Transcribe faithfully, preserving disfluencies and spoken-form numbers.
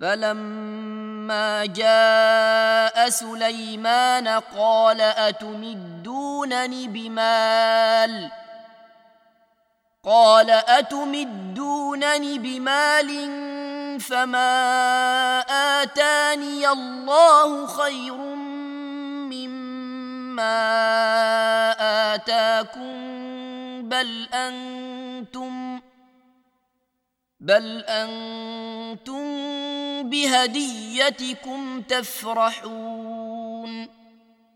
فلما جاء سليمان قال أتمدونني بمال قال أتمدونني بمال فما آتاني الله خير مما آتاكم بل أنتم بل أنتم بهديتكم تفرحون